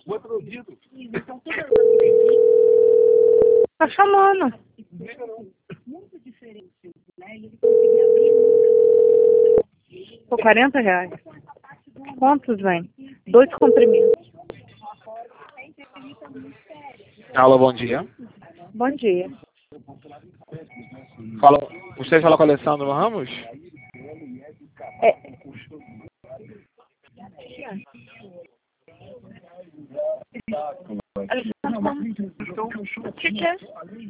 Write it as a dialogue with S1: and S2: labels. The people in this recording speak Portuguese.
S1: Tá chamando. Por R$ 40. Quantos vem? 2 comprimidos.
S2: Alô, bom dia.
S1: Bom dia.
S2: Você fala com a Alessandro Ramos?
S1: É. O que é?